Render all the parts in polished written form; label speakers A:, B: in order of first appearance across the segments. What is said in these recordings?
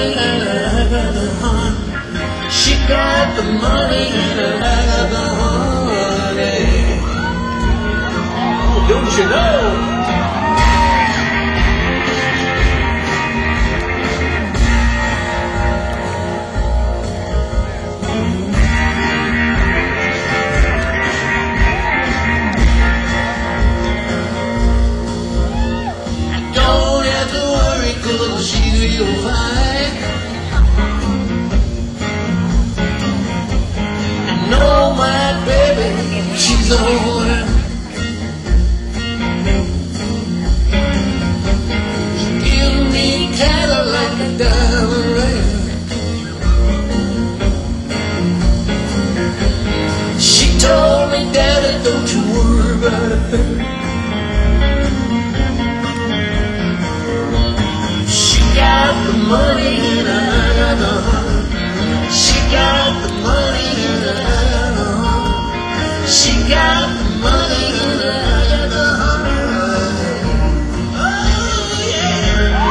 A: money and I got the honey. She got the money and I got the honey. Oh, don't you know? She's real fine. I know my baby, she's alright. She gives me cattle like a diamond ring. She told me, Daddy, don't you worry about a thing. The money and I got the honey. She got the money and I got the honey. She got the money and I got the honey. Oh yeah.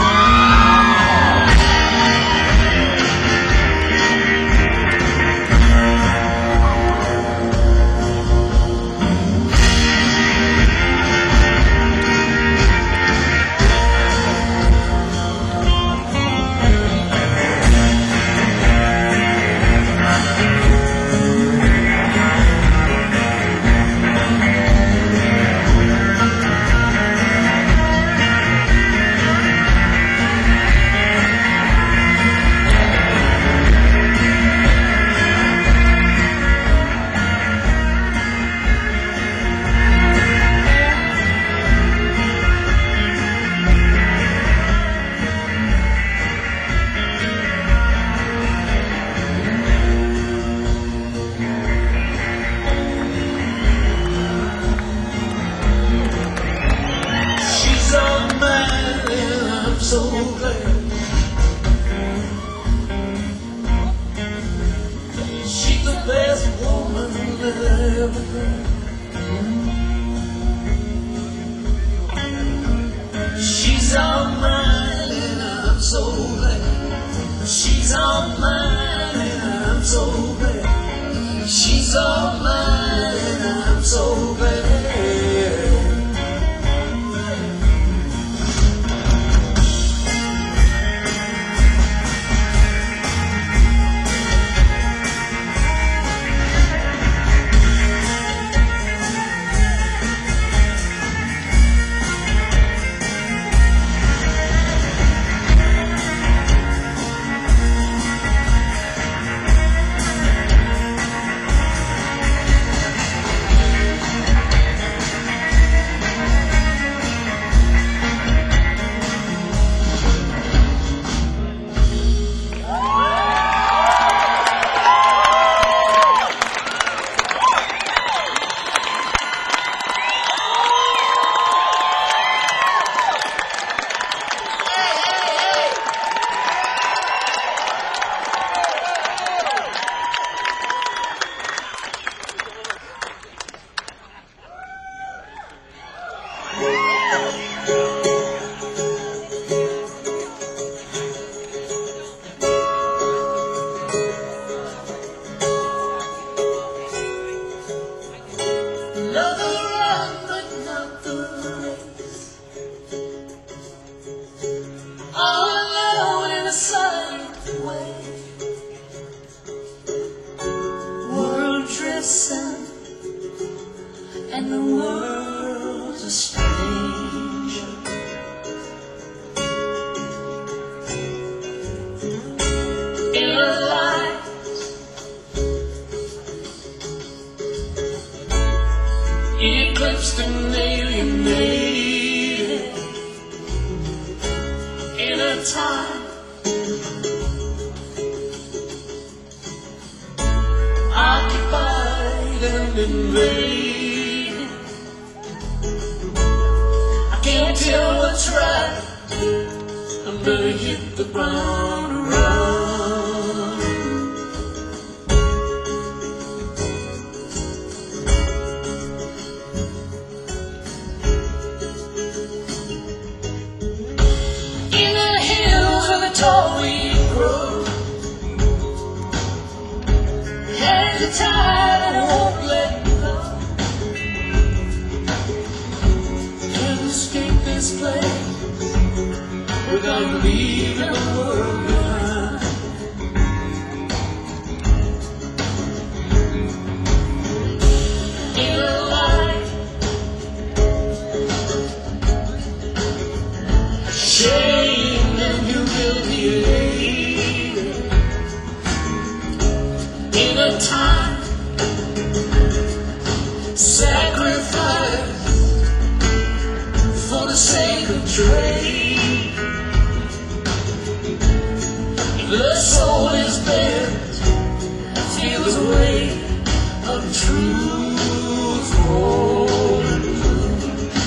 A: So glad she's the best woman that I ever had. She's all mine and I'm so glad. She's all mine and I'm so glad. She's all mine and I'm so glad. And the world's a stranger. In a life eclipsed and alienated. In a time occupied and invaded. I can't tell what's right. I'm gonna hit the ground around. In the hills where the tall weed grows, the tide won't let me go. Can't escape this place without leaving the world behind. In a life, shame and humiliated. In a time, sacrifice for the sake of trade. The soul is bent, feel the weight of truth holding true.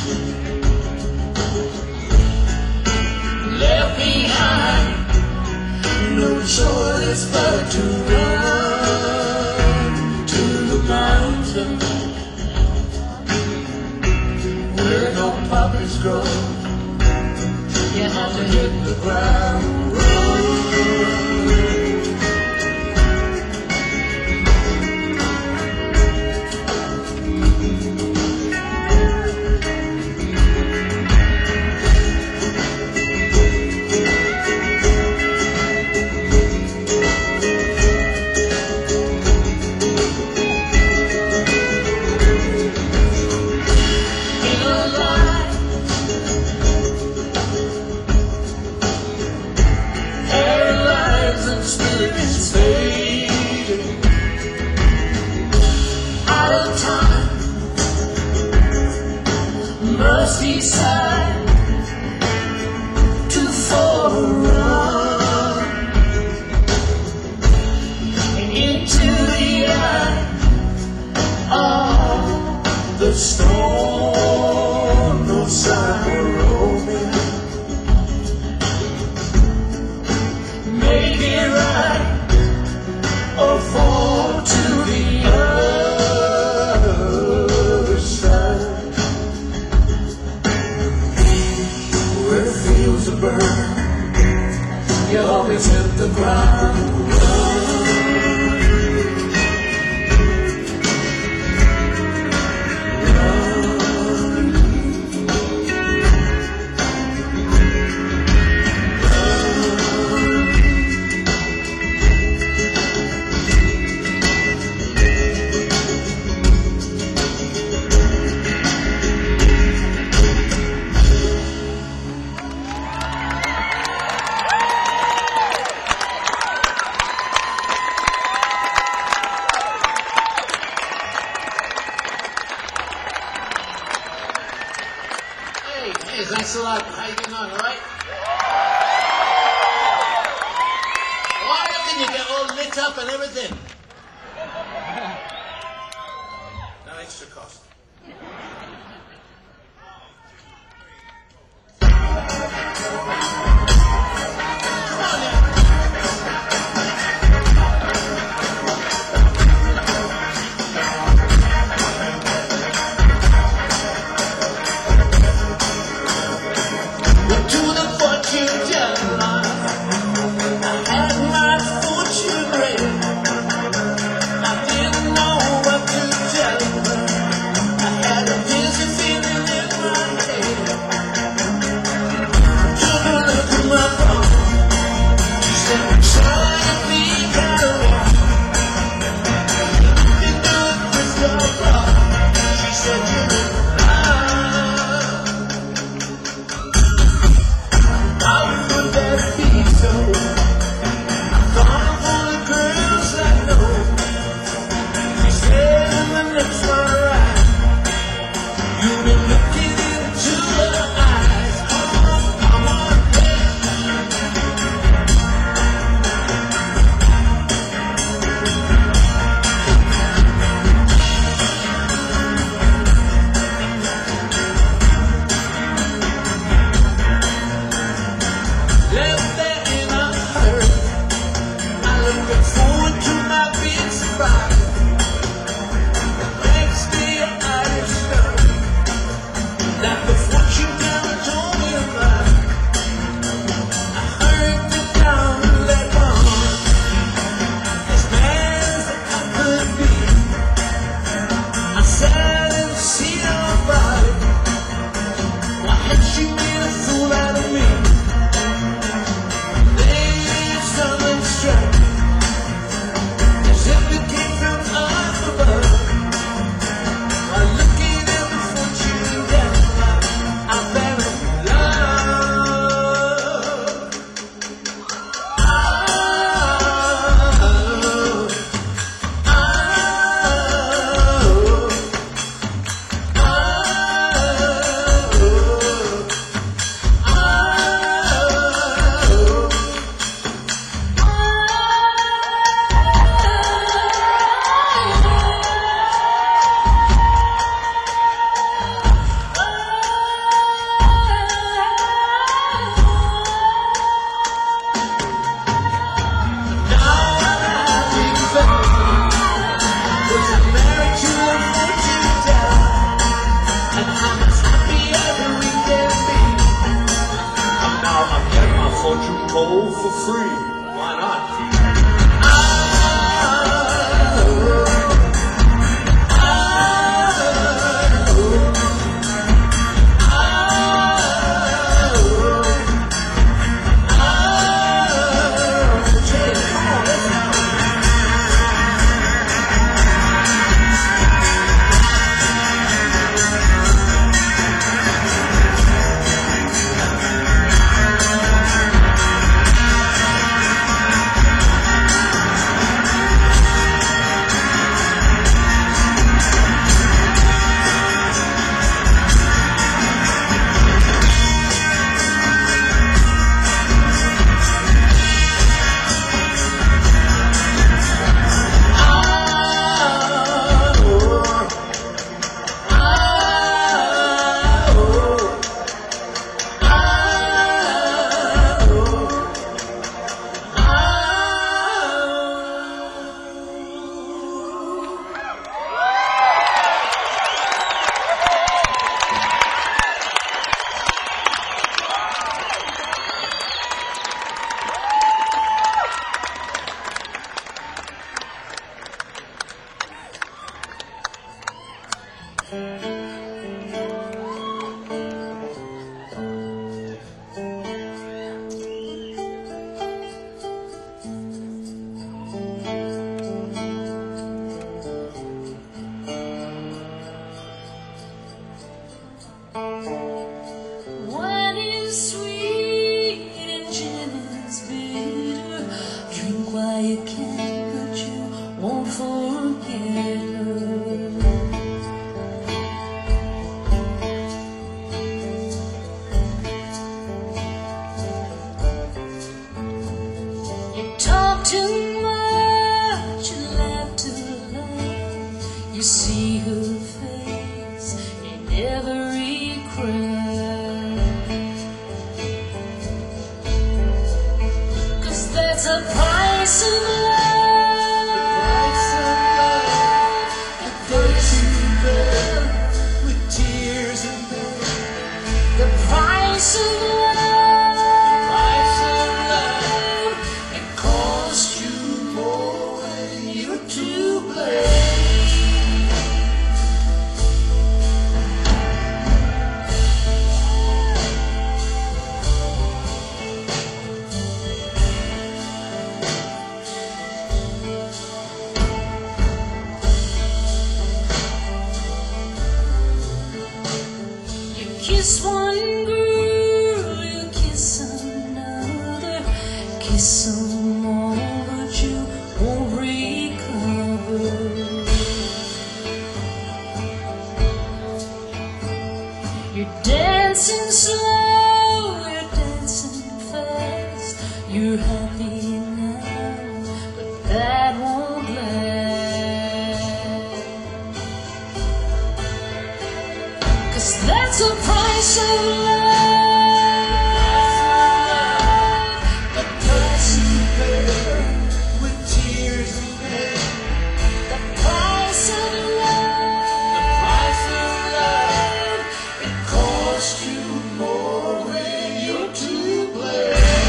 A: Left behind, no choice but to run to the mountain where no poppies grow. You have to hit the ground. Mercy side to forerun and into the eye of the storm. No sign we're open. Make it right or fall to the other side. To burn, you always hit the ground. Hey, thanks a lot. How you getting on, all right? Why didn't you get all lit up and everything? No extra cost. coal for free. Why not?
B: Wine is sweet and gin is bitter. Drink while you can, but you won't forget her. You talk too much, you laugh too loud. You see her face in every crowd. 'Cause that's a price of love. The price of love with tears and pain. The price of love. It costs you more when you're to blame. You kiss one girl, you kiss another, kiss some more, but you won't recover. You're dancing slow, you're dancing fast. You're happy now, but that won't last. 'Cause that's the price of love. The price you pay with tears and pain. The price of love. The price of love. It costs you more when you're to blame.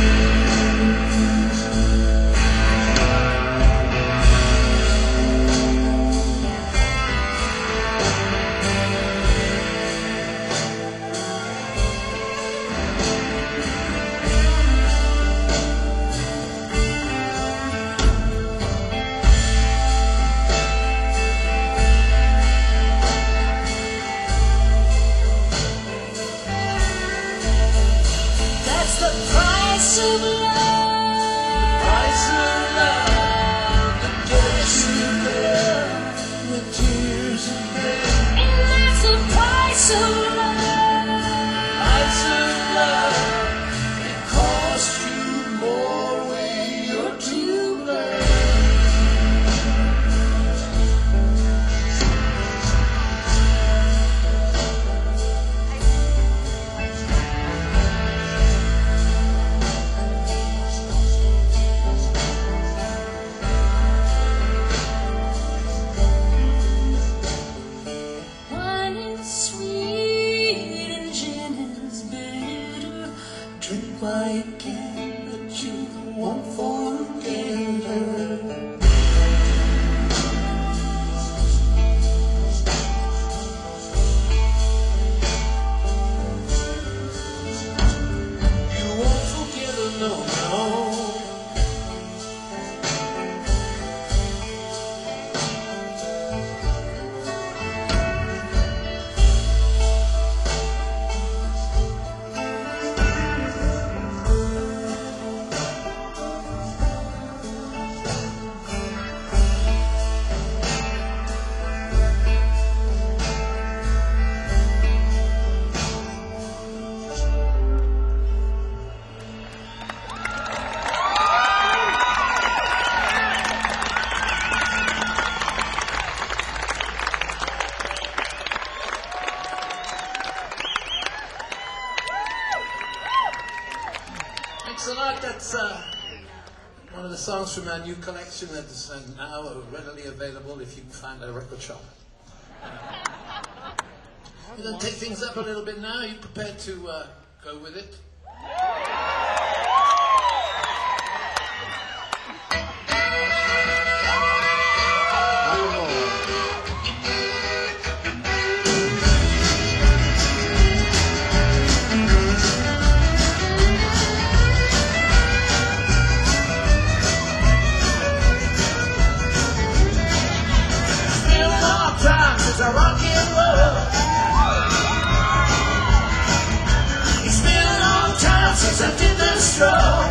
B: That's the price of love. The price of love. The price of love. The tears and pain. And that's the price of love. Price of love. It costs you more when you're to blame. Wine is sweet.
A: songs from our new collection that is now readily available if you can find a record shop. We're going to take things up a little bit now. Are you prepared to go with it? I rock and roll. It's been a long time since I did the stroll.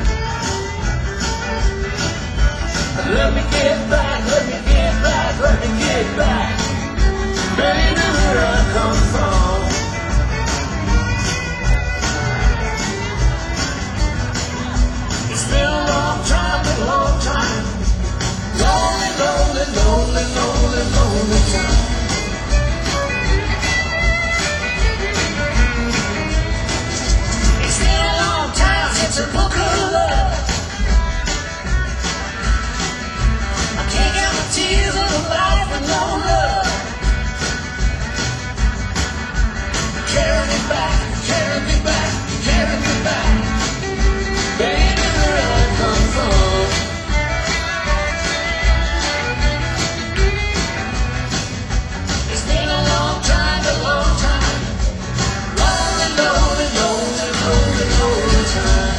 A: Let me get back, let me get back, let me get back, baby, where I come from. It's been a long time, a long time. Lonely, lonely, lonely, lonely, lonely time. It's a book of love. I can't get the tears of a life with no love. Carry me back, carry me back, carry me back, baby, where I come from. It's been a long time, a long time. Lonely, lonely, lonely, lonely, lonely time.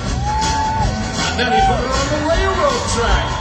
A: Then he put her on the railroad track.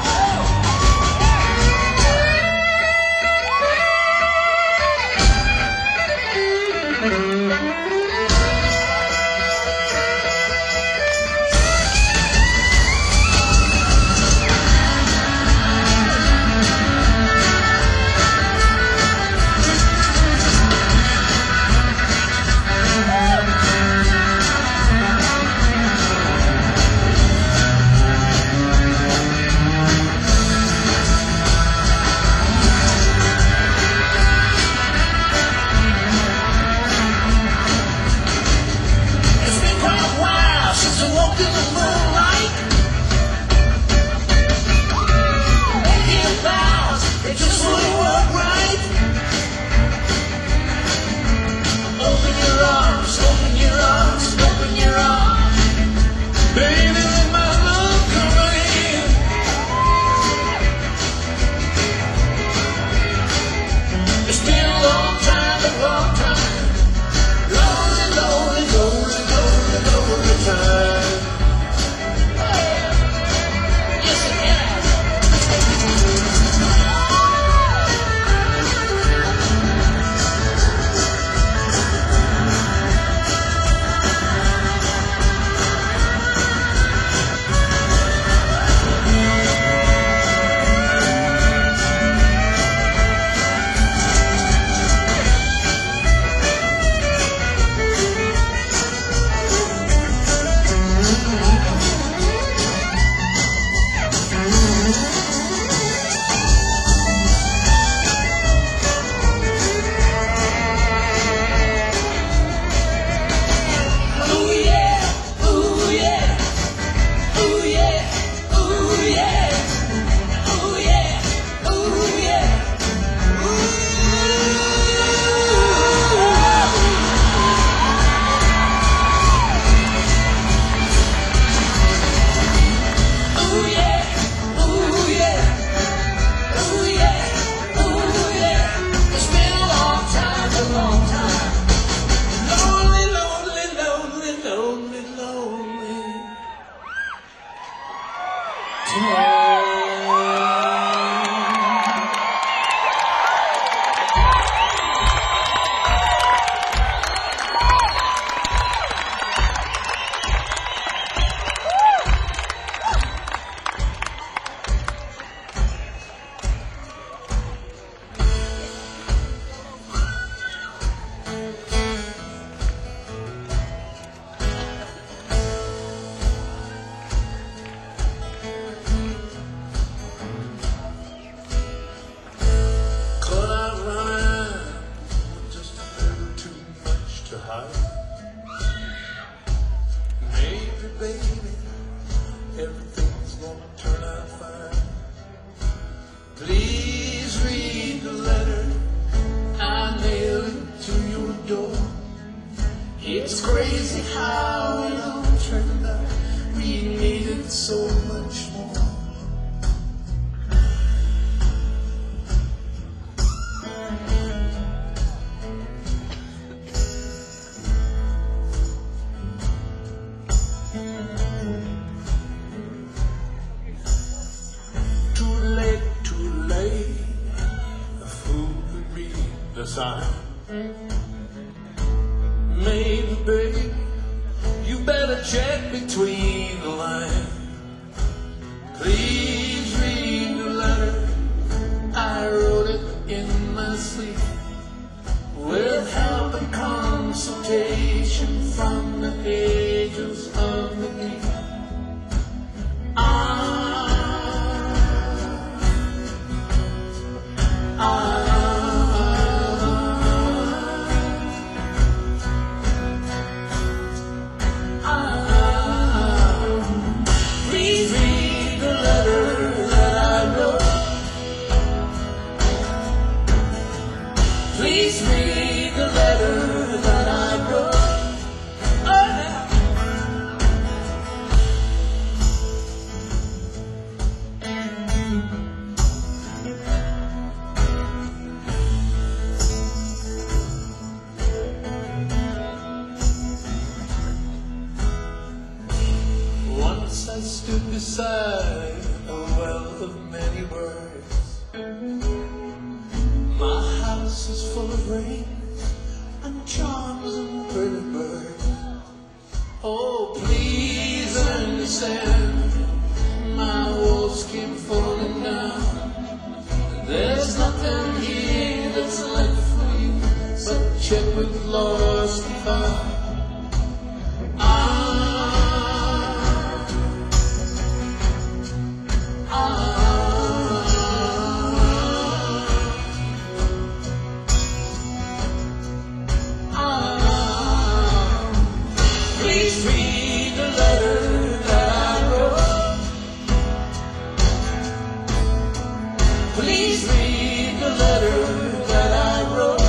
C: Maybe, baby, everything's gonna turn
A: It's crazy how it all turned out. We needed so much more. Too late. A fool could read the sign. Maybe, baby, you better check between the lines. Please read the letter. I wrote it in my sleep, with help and consultation from the angels underneath. Please read the letter that I wrote. Please read the letter that I wrote. Oh, Once I stood beside a well of many words. My house is full of rain and charms and pretty birds. Oh, please understand, my walls came falling down. There's nothing here that's left for you but check with lost and found. Please read the letter that I wrote. Please read the letter that I wrote.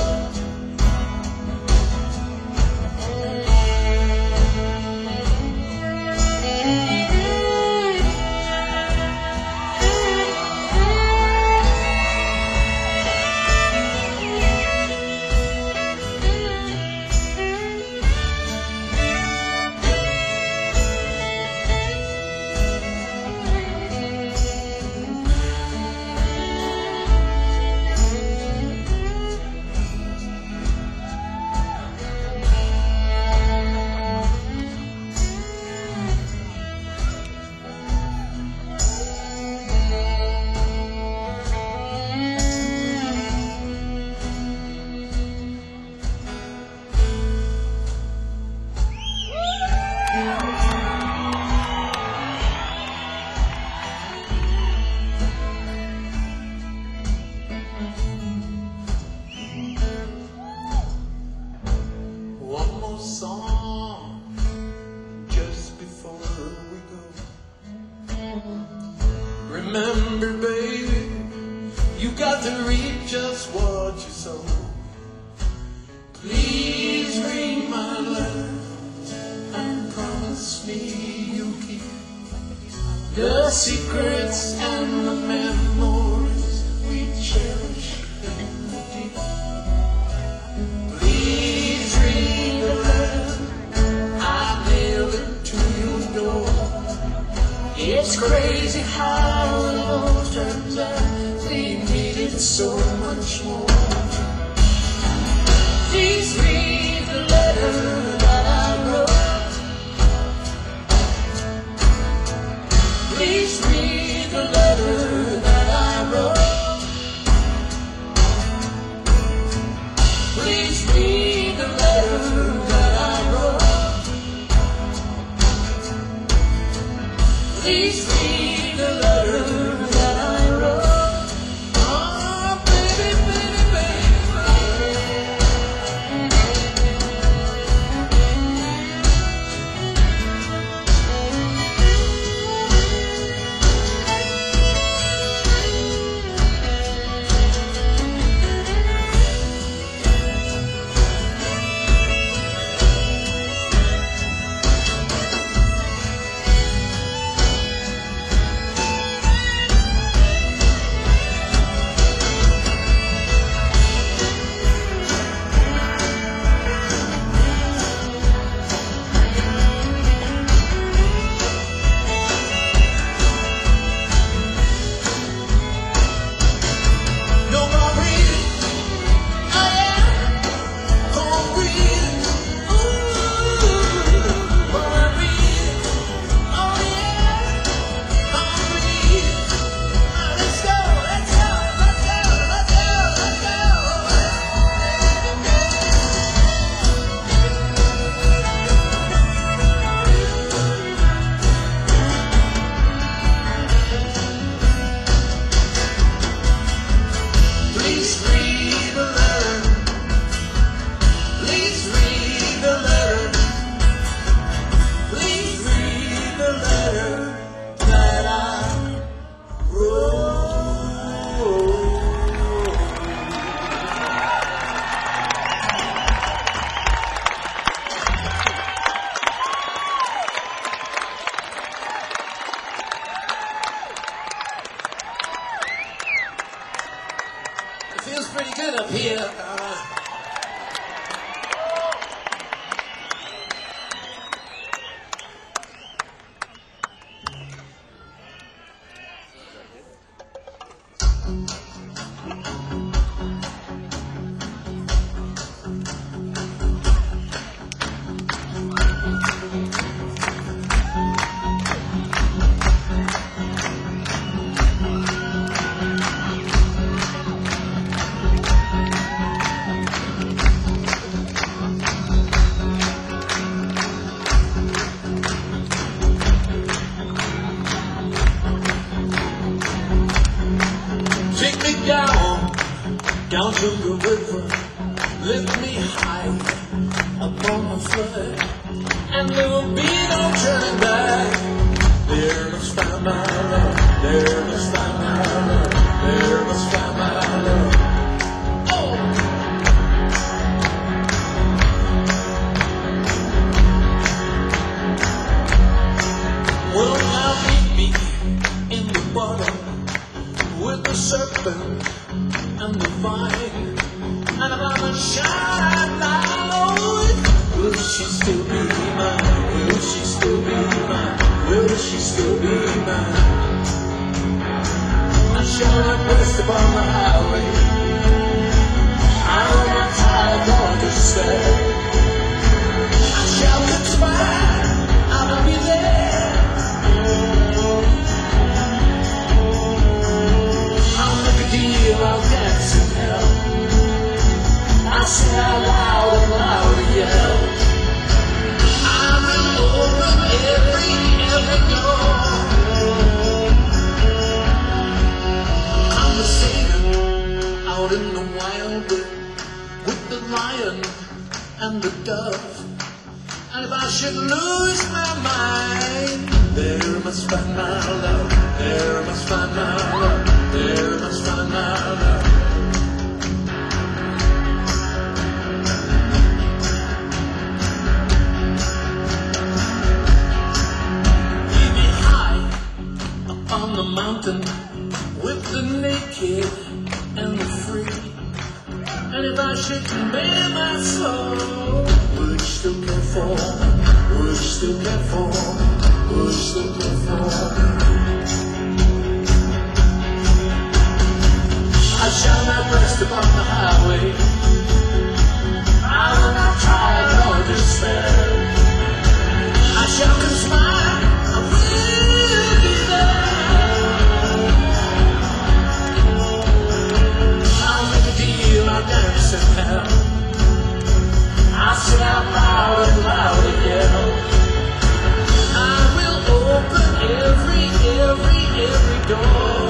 A: One more song just before we go. Remember, baby, you got to reap just what you sow. Please read my letter and promise me you'll keep the secrets and the memories we cherish in the deep. Please read the letter, I nailed it to your door. It's crazy how it all turns out. We needed so much more. Please read the letter that I wrote. Please read the letter that I wrote. Please read the letter that I wrote. Please read the letter that I wrote. Oh, baby, baby, baby. Please read the letter. Please read the letter. Please read the letter that I wrote. It feels pretty good up here. Take me down to the river, lift me high upon the flood, and there will be no turning back. There must find my love, there must find my love, there must find my love. Oh! Well, now meet me in the bottom with the serpent and the vine, and if I'm a shine light, will she still be mine? Will she still be mine? Will she still be mine? I shall not rest upon the highway. I will not tired nor despair. I shall conspire. I will be there. I'll make a deal. I'll dance in hell. I'll say out loud and loud yell. I will open every door. I'm a sailor out in the wild with the lion and the dove. And if I should lose my mind, there must find my love. There must find my love. There must find my love. On the mountain with the naked and the free, and if I should bare my soul, would you still care for me? Would you still care for me? Would you still care for me? I shall not rest upon the highway. I will not try nor despair. I shall conspire. I will be there. I'll dance in hell. I'll sit out loud and loud again. I will open every door.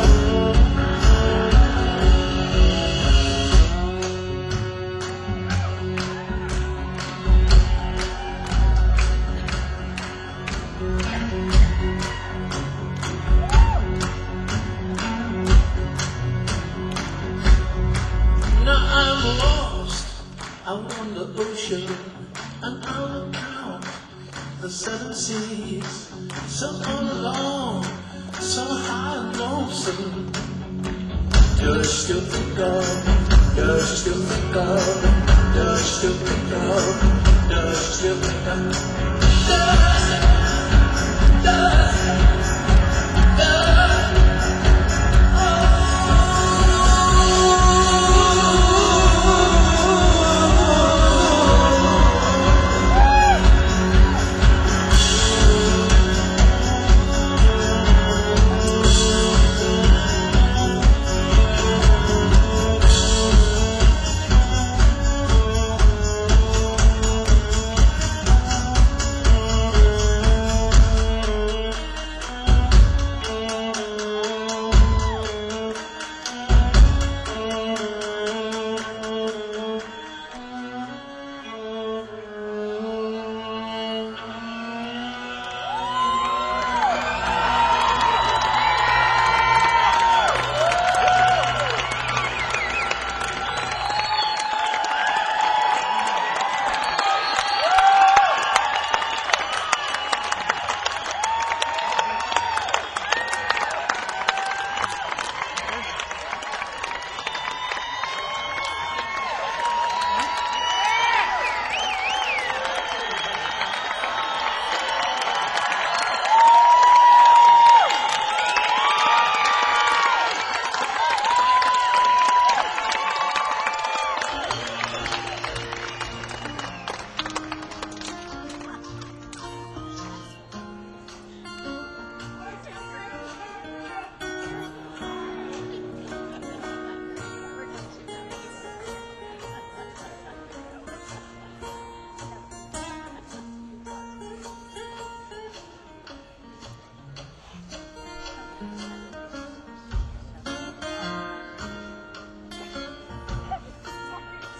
A: I'm lost out on the ocean, and I look out the seven seas, so all alone, so high and lonesome. Does you still think of me? Does you still think of me? Does you still think of me? Does you still think of me? Does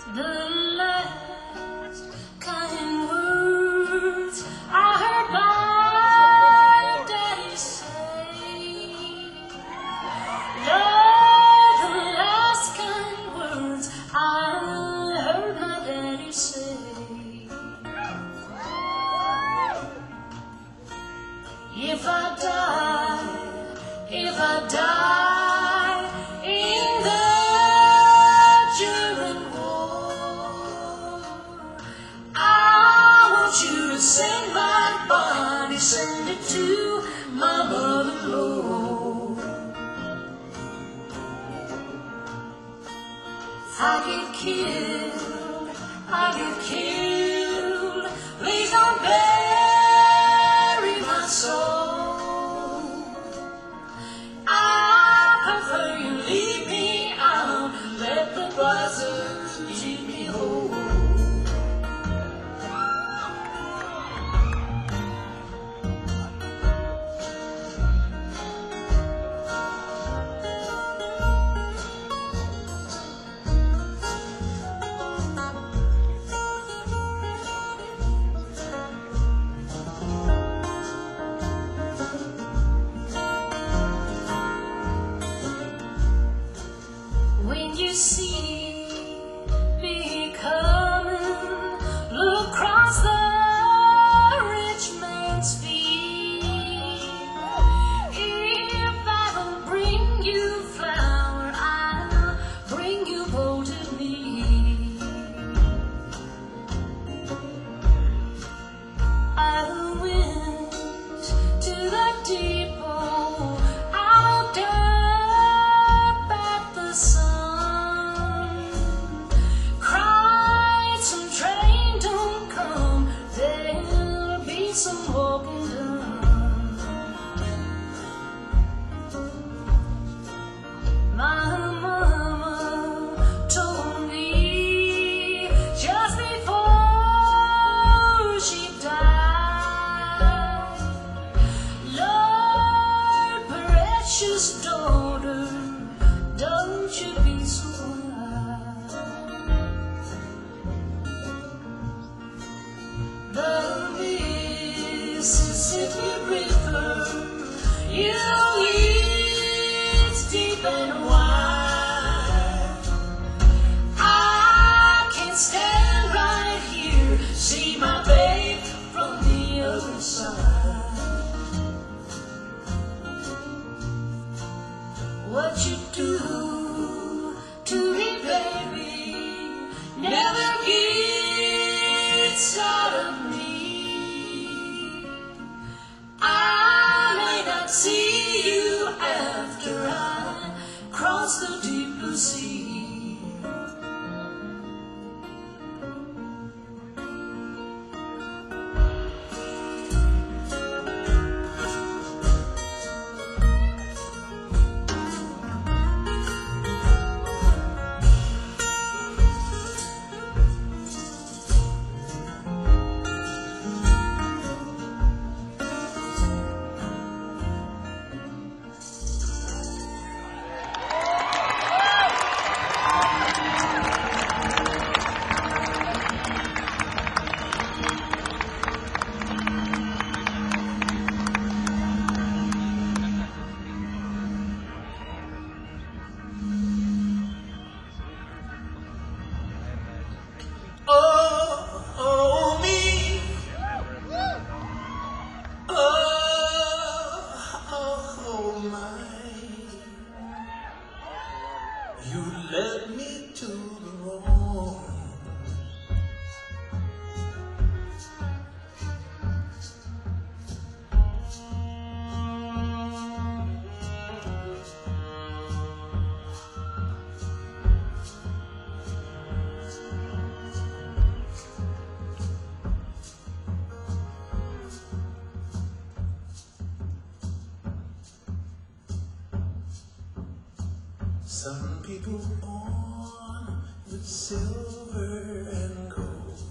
B: The last kind words I heard my daddy say. Lord, the last kind words I heard my daddy say. If I die in the German war, I want you to send my body, send it to my mother-in-law. I get killed, please don't bury my soul. I prefer you leave me out, let the buzzards keep me whole. When you see me coming, look across the rich man's field. If I don't bring you flour, I'll bring you bolted meat. I went to the depot, I looked up at the sun, cried, some train don't come, there'll be some walking done. My mama told me just before she died, Lord, precious daughter, don't you be so wild. The Mississippi River, you know it's deep and wide. I can't stand right here, see my babe from the other side. What you do to me, baby, never gets out of me. I may not see you after I cross the deep blue sea. You led me to the wrong. Some people born with silver and gold,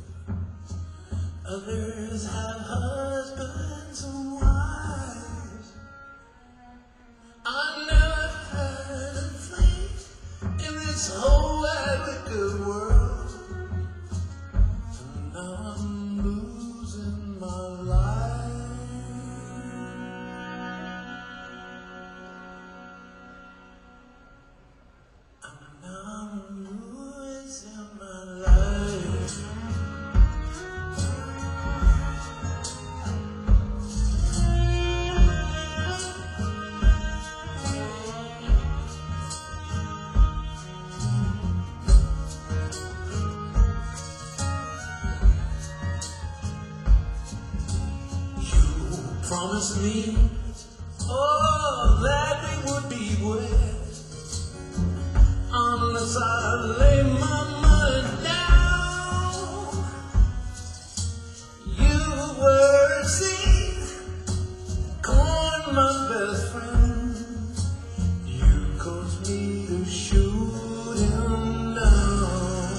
B: others have husbands and wives. I never had a faith in this whole wide wicked world.
A: promised me, oh, that we would be wed unless I lay my money down. You were, see, corn, my best friend. You caused me to shoot him down.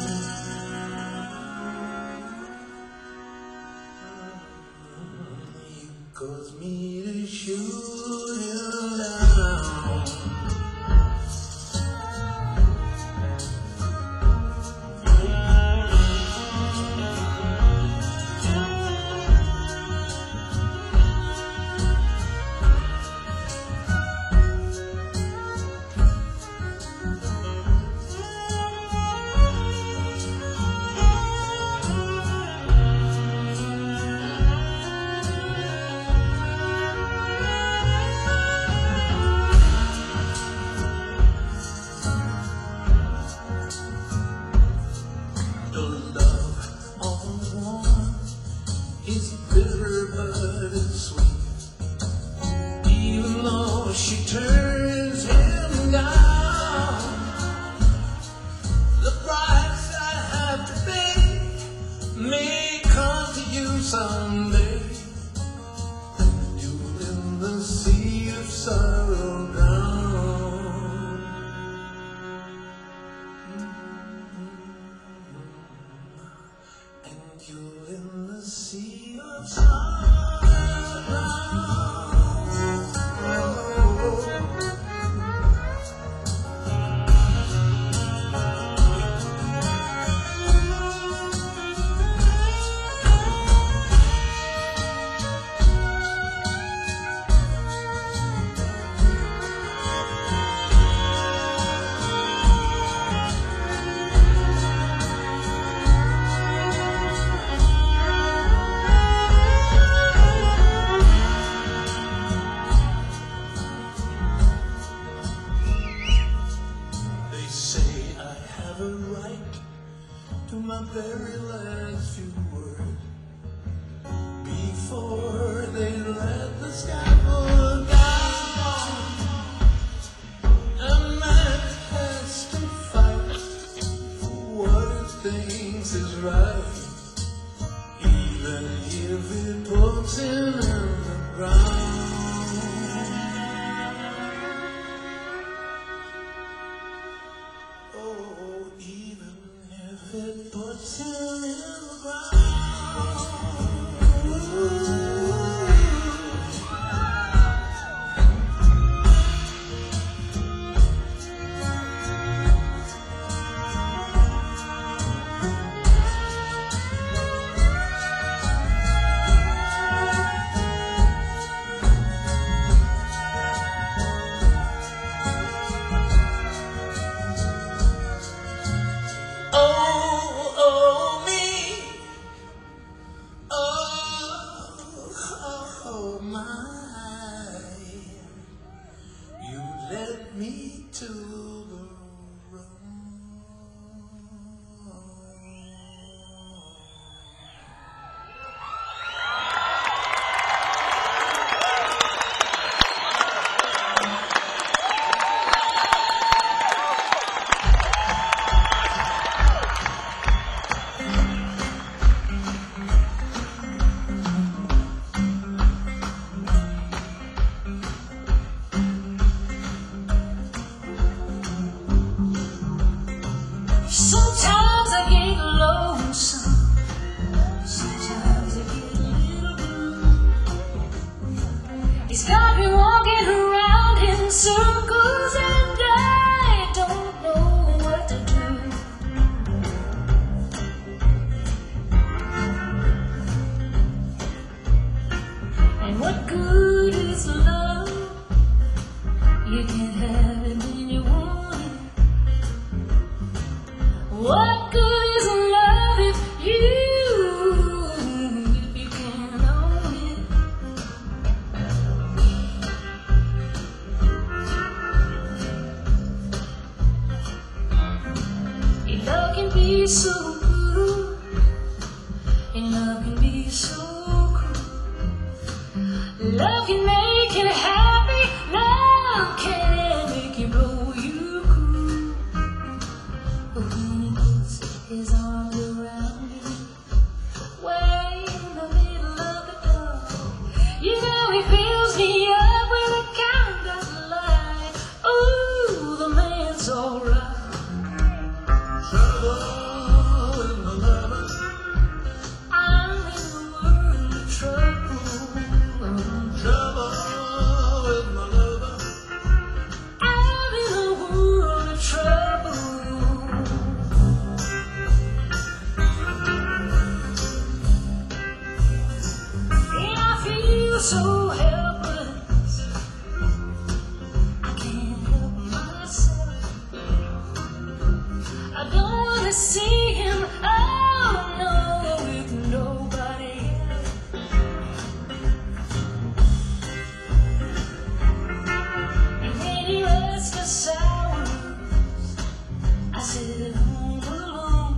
A: You caused me to shoot him down. It's bitter but it's sweet, even though she turns him down. The price I have to pay may come to you someday, and you'll in the sea of sorrow drown. And you'll in the sea of sorrow drown. A right to my very last few words before they let the scaffold down. A man has to fight for what he thinks is right, even if it puts him in the ground. It puts him in the ground. You led me to the room.
B: Sometimes I get lonesome, sometimes I get a little blue. It's got me walking around in circles and I don't know what to do. And what good is love? You can't have it when you want it. What good is love if you can't own it? And love can be so good, and love can be so cruel. his arms around me, way in the middle of the dark. You know he fills me up with a kind of light. Ooh, the man's alright.
A: Trouble with my lover.
B: I'm in a world of trouble.
A: Trouble with my lover.
B: I'm in a world of trouble. And I feel so helpless. I can't help myself. I don't wanna see him. Oh no, with nobody else. And then he restless hours. I sit home alone.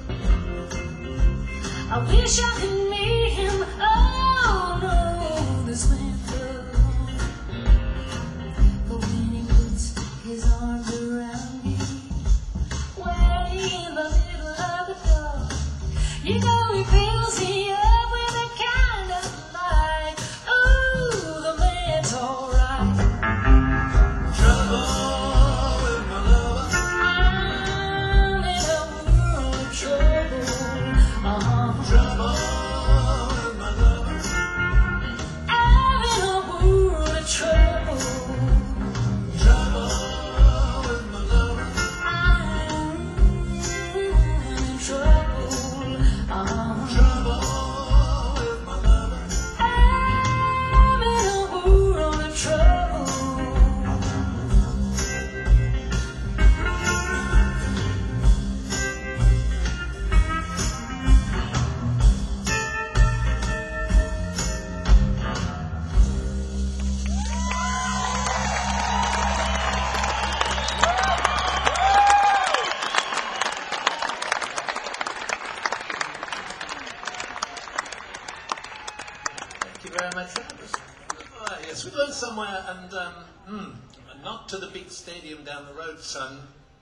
B: I wish I could meet him. Oh no, this man alone. But when he puts his arms around me, way in the middle of the dark, you know he fills me up with a kind of light. Ooh, the man's alright.
A: Trouble with my lover.
B: I'm in a world of trouble.
A: Trouble with my lover.
B: I'm in a world of trouble.
A: Trouble with my lover.
B: I'm in trouble.
A: Trouble with my lover.
B: I'm in a world of trouble.
A: Thank you very much. Yes, we're going somewhere, and not to the big stadium down the road, son.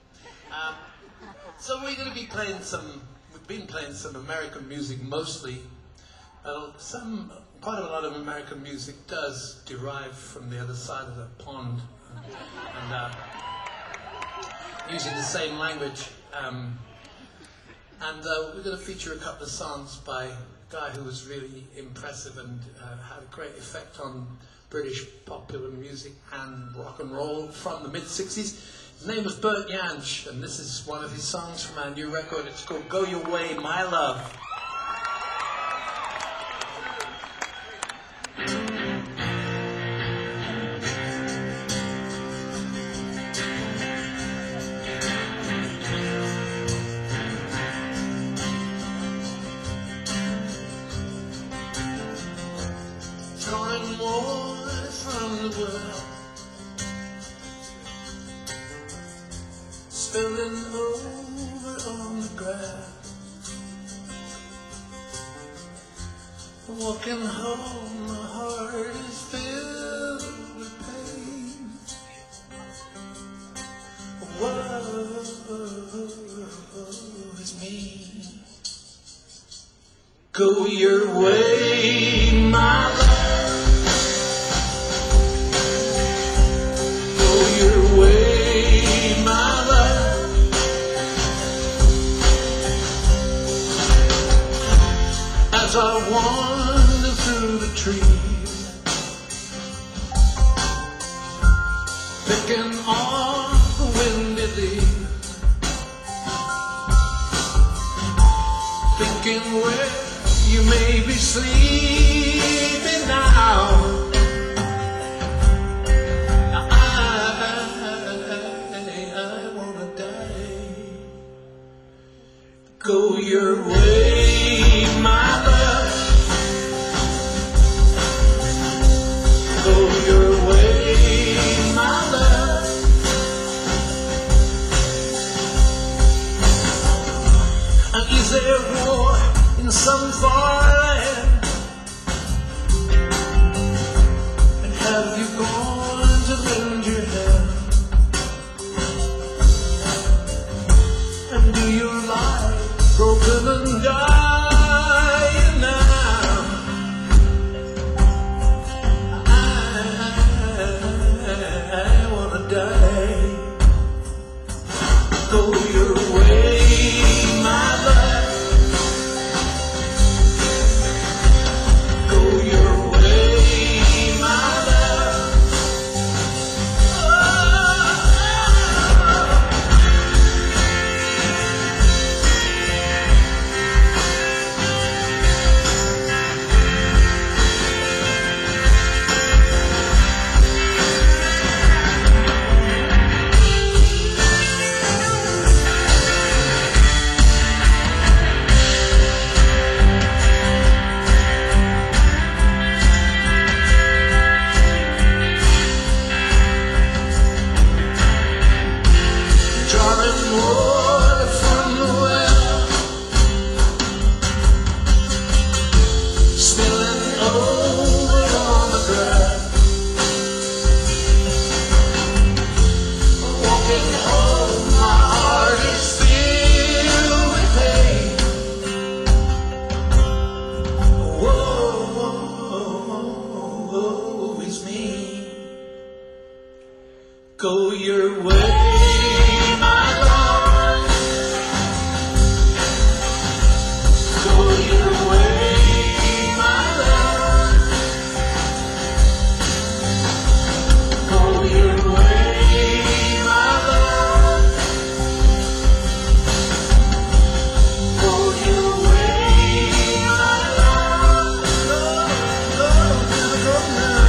A: So we're going to be playing some. We've been playing some American music mostly. Quite a lot of American music does derive from the other side of the pond, and using the same language. And we're going to feature a couple of songs by a guy who was really impressive and had a great effect on British popular music and rock and roll from the mid-60s. His name was Bert Jansch, and this is one of his songs from our new record. It's called Go Your Way, My Love. Drawing water from the well, spilling over on the grass. Walking home, my heart is filled with pain. Woe is me. Go your way, my love. Go your way, my love. As I wander through the trees, picking off the windy leaves, thinking where you may be sleeping now. I wanna die. Go your way, my love. Go your way, my love. And is there war in some far land? And have you gone to lend your hand? And do you lie broken and dying now. I wanna die. Go your way, my love. Go your way, my love. Drawing water from the well, spilling over on the grass. Walking home, my heart is filled with pain. Woe is me. Go your way, my love. Go your way, my love. Go your way, my love. Go your way, my love. Go now.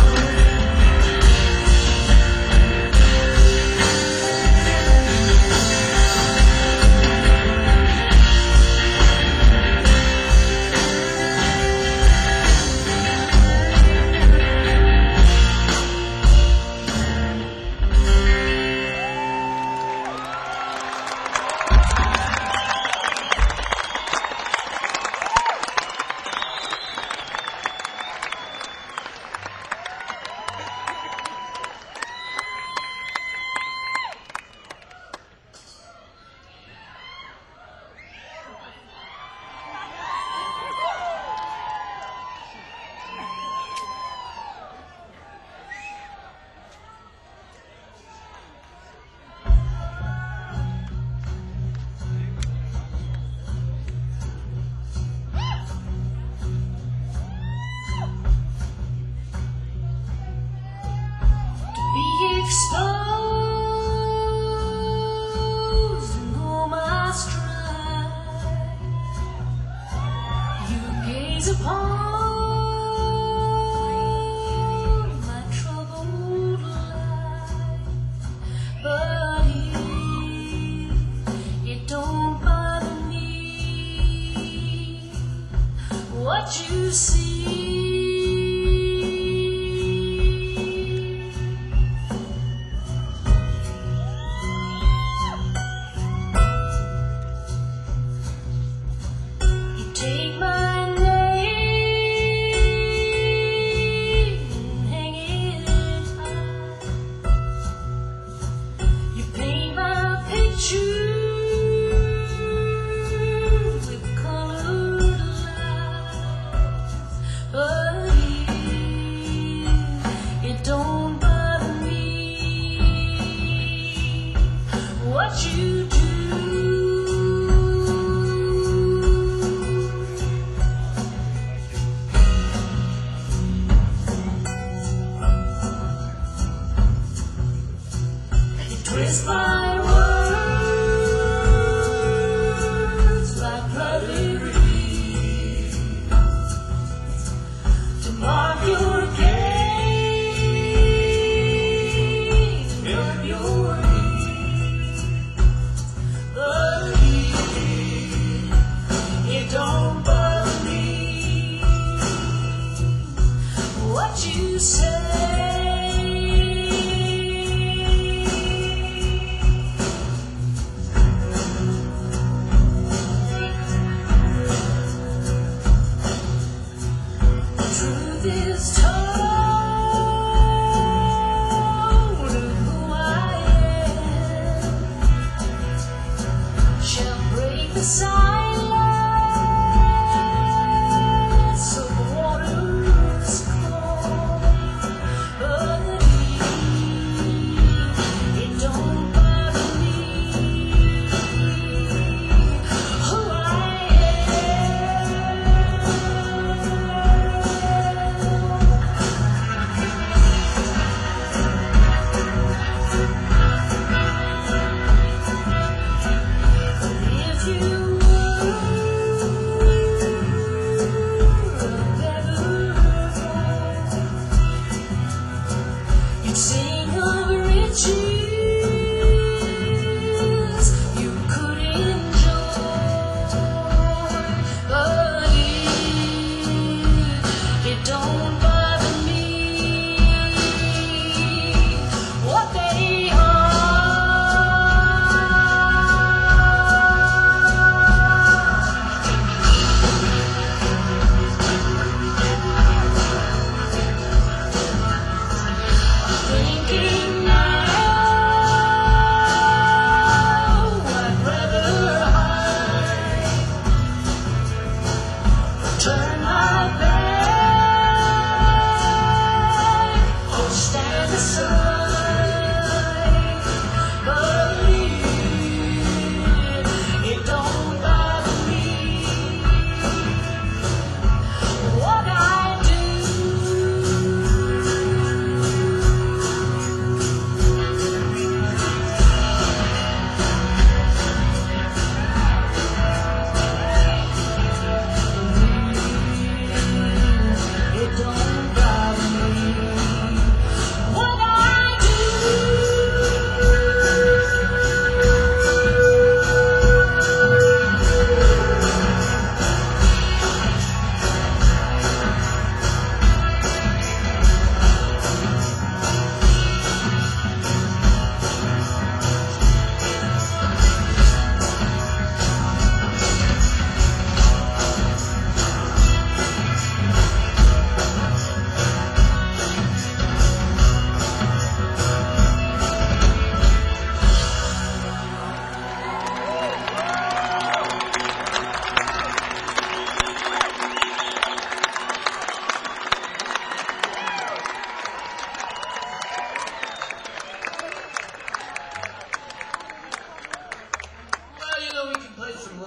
B: Be exposed in all my strife. You gaze upon my troubled life, but it don't bother me what you see. Take my name and hang it high. You paint my picture with colored lines, but it don't bother me what you do. Twist my words like cutlery to mark your game and your need. But it don't bother me what you say. Shall break the silence.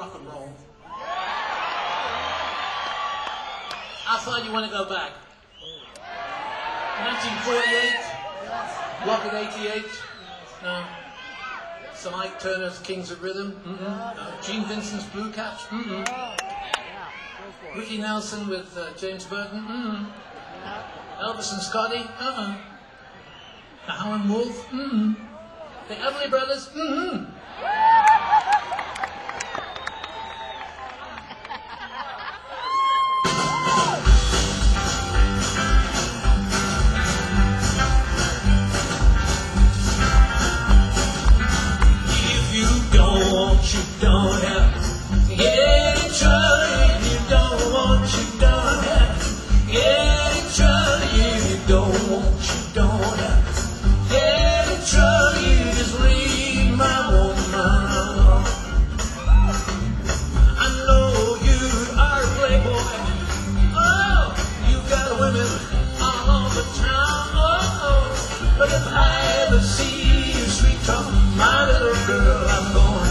A: rock and roll. I thought you want to go back. 1948, Rocket 88, no. Some Ike Turner's Kings of Rhythm, no. Gene Vincent's Blue Caps, Ricky Nelson with James Burton, Elvis and Scotty, the Howlin' Wolf, the Everly Brothers,
B: You don't have to get in trouble if you don't want. You don't have to get in trouble if you don't want. You don't have to get in trouble. You just leave my woman alone. I know you are a playboy. Oh, you got women all over town. Oh, but if I ever see you sweet talk my little girl, I'm going.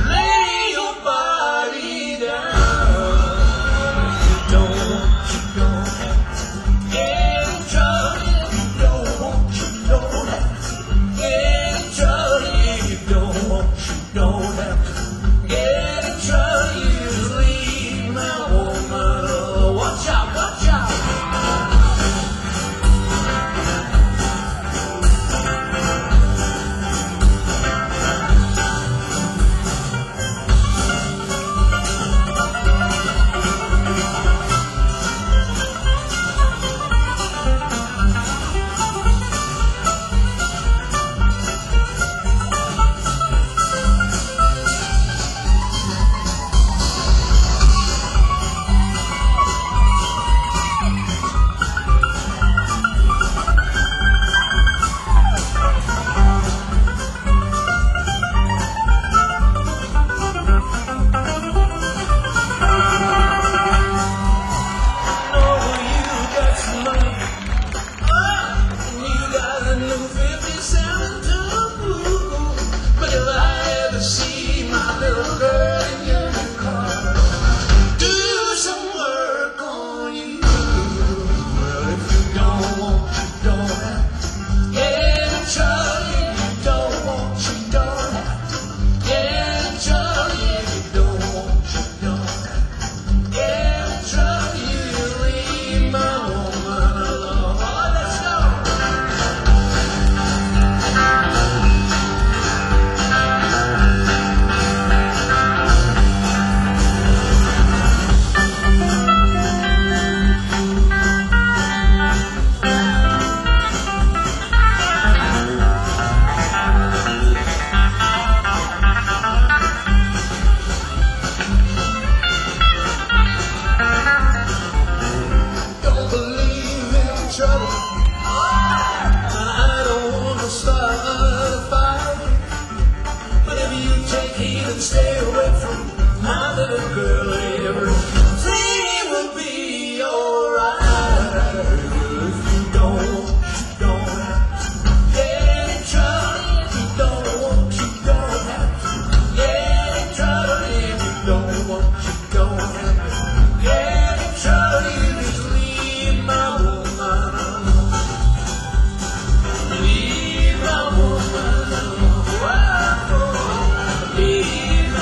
B: Stay away from my little girl. Everything will be alright. If you don't have to get in trouble. If you don't want, you don't have to get in trouble. If you don't want, you don't have to get in trouble. You just leave my woman alone. Leave my woman alone. Leave.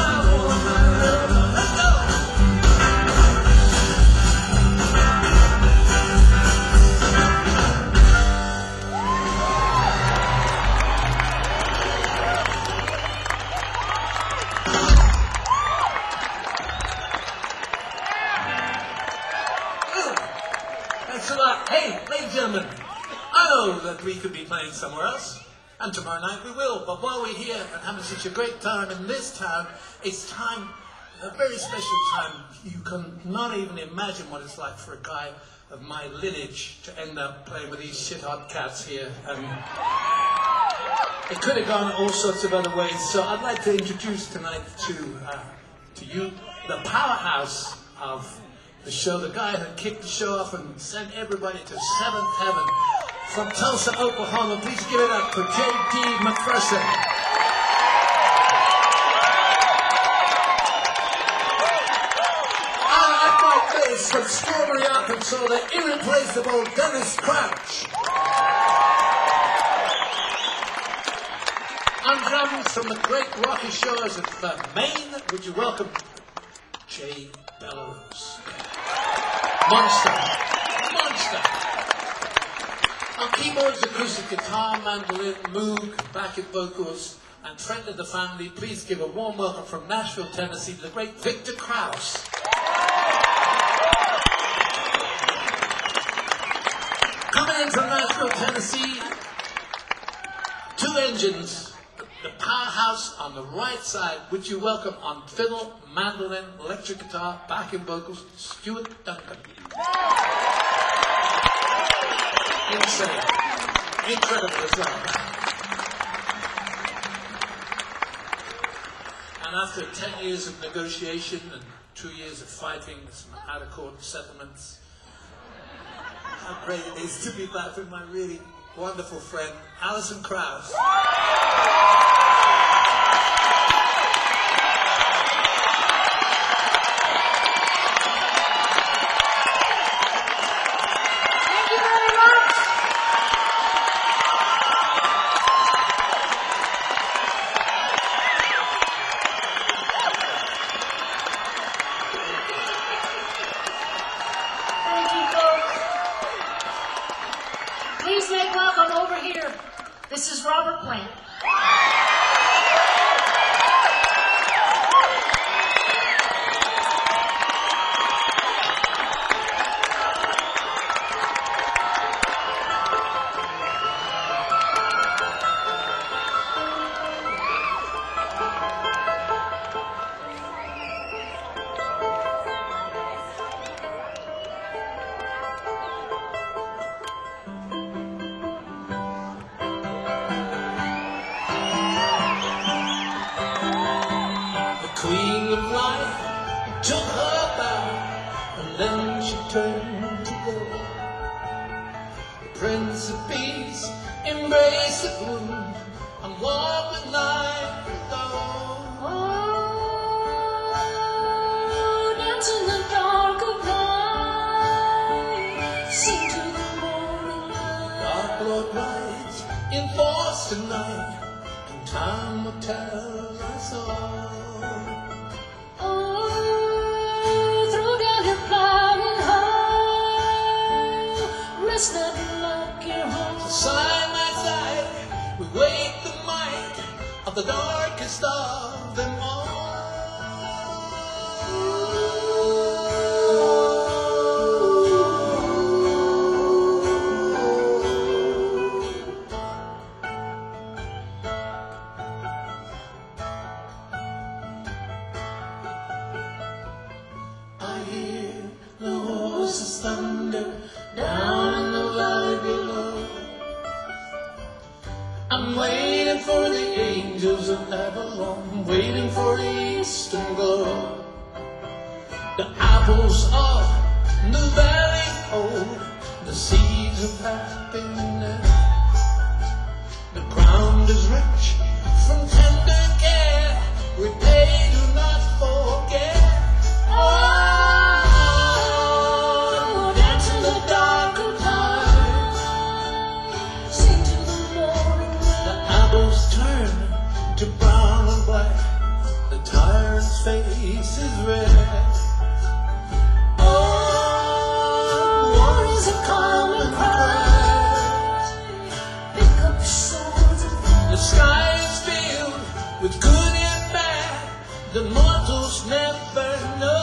B: Hey, ladies and gentlemen, I know that we could be playing somewhere else, and tomorrow night we will, but while we're here and having such a great time in this town, it's time, a very special time. You can not even imagine what it's like for a guy of my lineage to end up playing with these shit-hot cats here. It could have gone all sorts of other ways, so I'd like to introduce tonight to you the powerhouse of the show, the guy who kicked the show off and sent everybody to seventh heaven. From Tulsa, Oklahoma, please give it up for J.D. McPherson.
A: bass from Strawberry Arkansas, the irreplaceable Dennis Crouch. On drums from the great rocky shores of Maine, would you welcome Jay Bellows. Monster. On keyboards, acoustic guitar, mandolin, moog, backing vocals, and friend of the family, please give a warm welcome from Nashville, Tennessee, to the great Victor Krause. Coming in from Nashville, Tennessee, 2 engines, the powerhouse on the right side. Would you welcome on fiddle, mandolin, electric guitar, backing vocals, Stuart Duncan. Insane. Incredible as well. And after 10 years of negotiation and 2 years of fighting, some out-of-court settlements, how great it is to be back with my really wonderful friend, Alison Krauss.
C: Please make welcome over here. This is Robert Plant.
A: Queen of life took her bow, and then she turned to go. The Prince of Peace embraced the gloom and walked with night alone.
B: Oh, dance in the dark of night, sing to the morning light.
A: Dark Lord rides in force tonight, and time will tell us all. Side by side, we wake the might of the darkest of them all. I hear the horses thunder down in the valley below. I'm waiting for the angels of Avalon, waiting for the eastern glow. The apples of the valley hold the seeds of happiness. The ground is rich from tender care, repay, do not forget. Oh, dance in the dark of night,
B: Sing to the morning light.
A: apples turn to brown and black, the tyrant's face is red. Oh,
B: Warriors are coming, cry. Pick up swords and fight.
A: the sky is filled with good and bad, the mortals never know.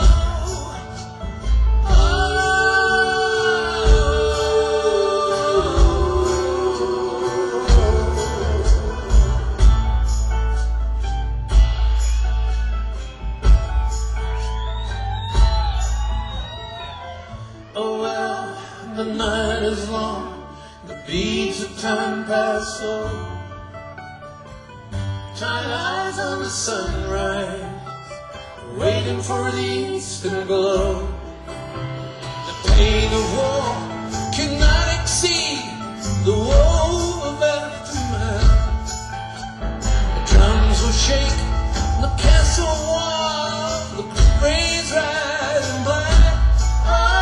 A: Oh well, the night is long, the beats of time pass slow. Tired eyes on the sunrise, waiting for the eastern glow. The pain of war cannot exceed the woe of aftermath. The drums will shake the castle wall, the rains rise in black. Oh,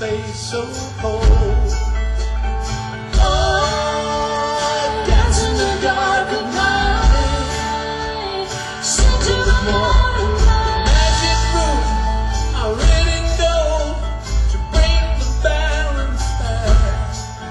A: face so cold. Oh, dance in the dark of night, sing to the morning light. Magic room, I really know to bring the balance back.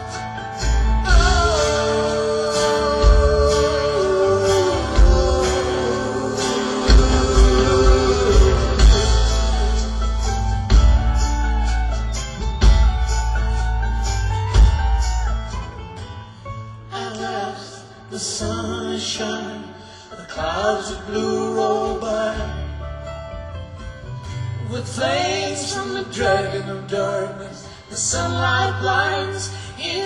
A: The sunshine, the clouds of blue roll by, with flames from the dragon of darkness. The sunlight blinds his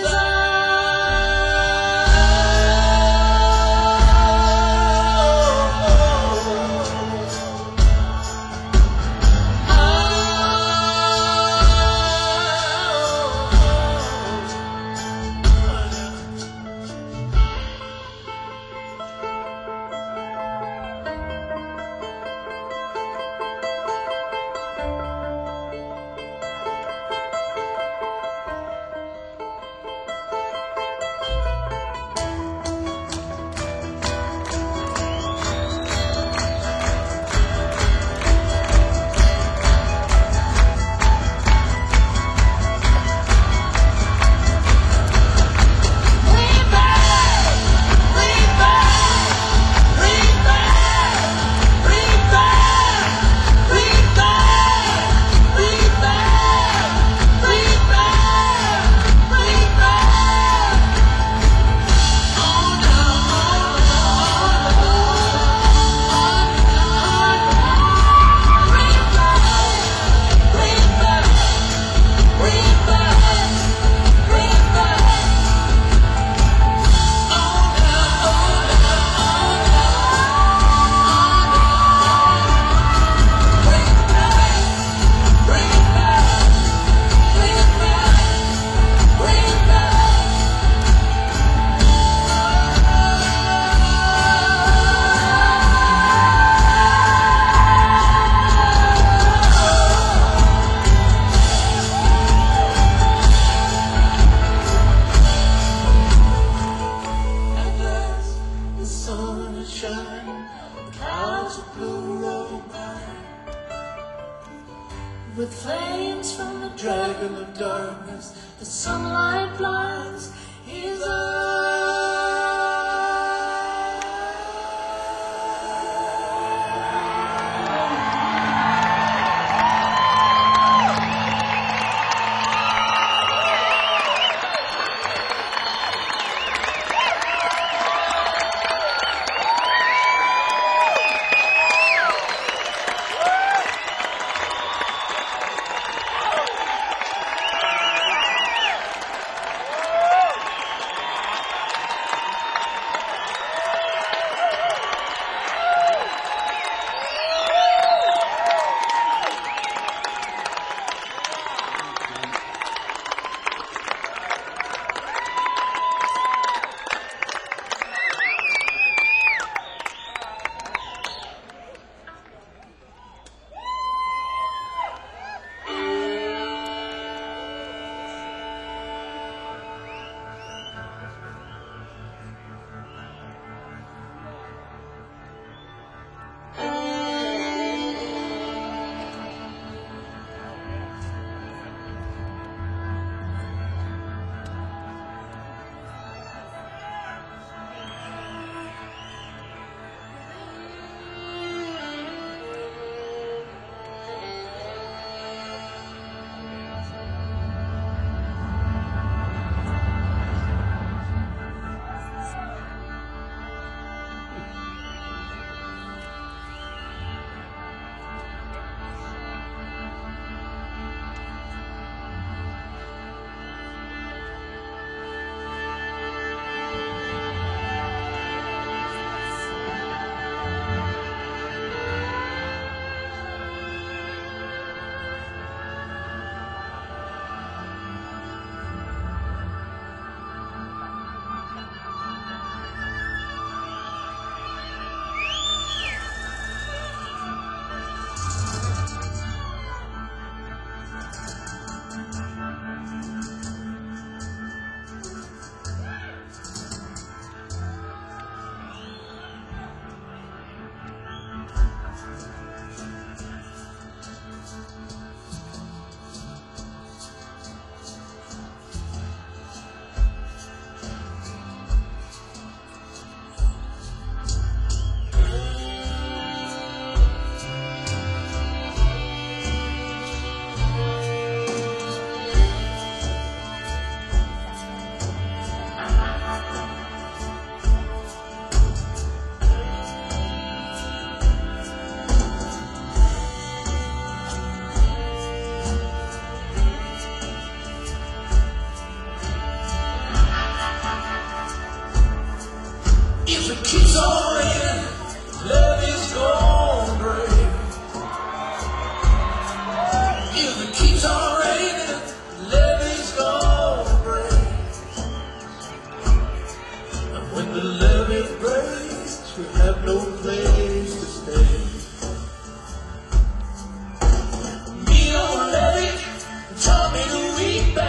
A: with flames from the dragon of darkness. The sunlight blinds his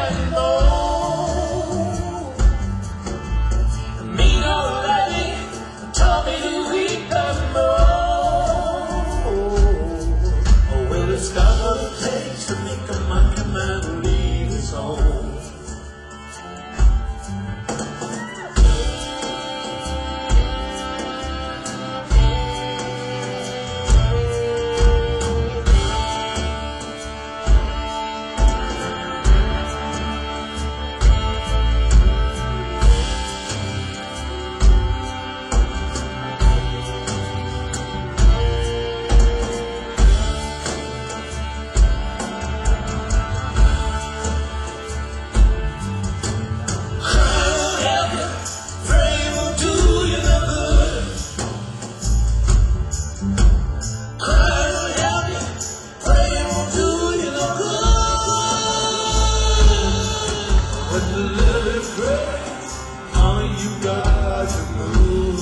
A: anymore. Mean old lady told me to weep no more. Oh, well, it's got what it takes to make a monkey man leave his home. You got to move.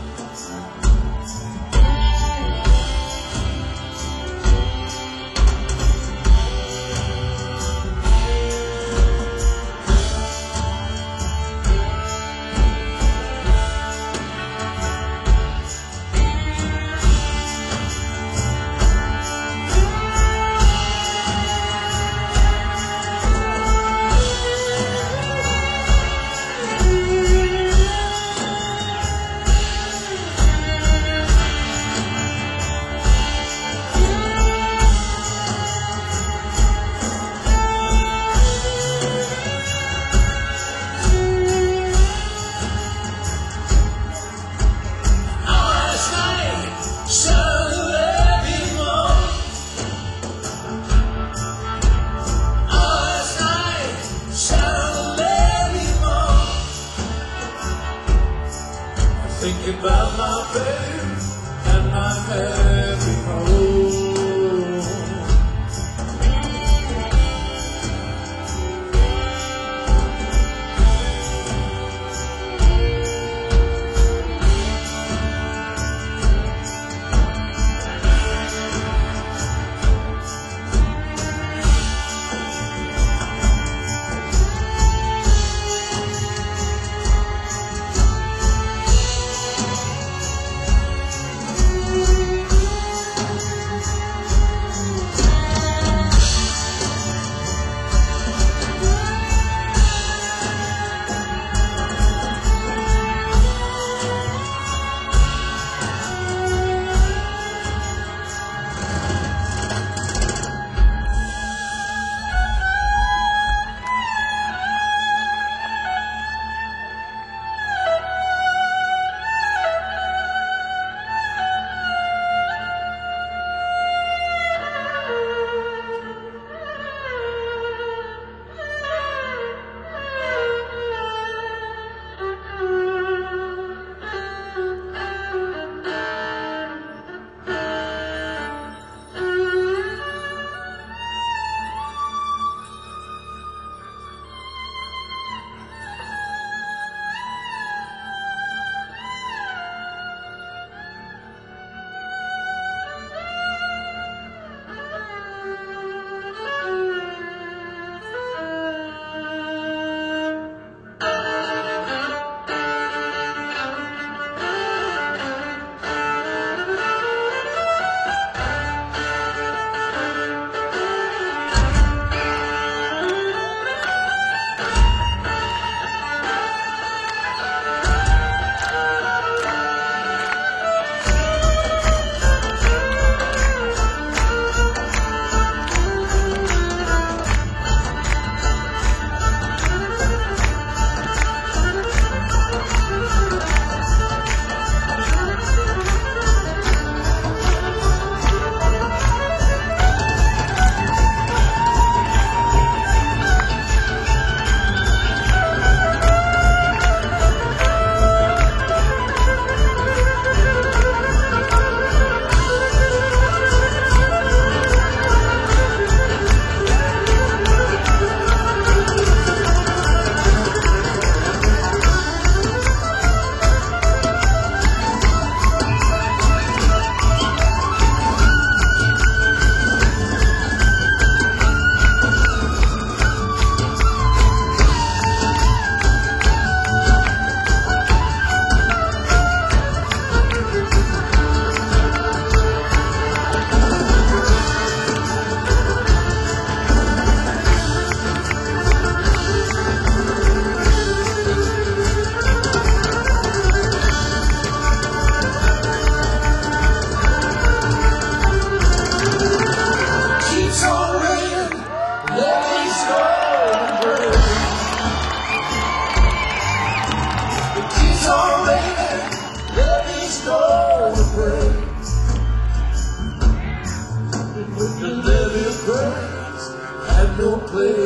A: Think about my baby and my happy home.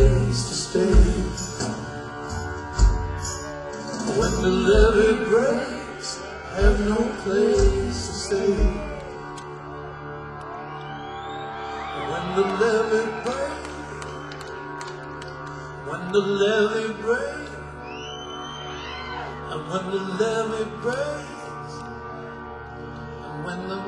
A: place to stay. When the levee breaks, I have no place to stay. When the levee breaks, when the levee breaks, and when the levee breaks, and when the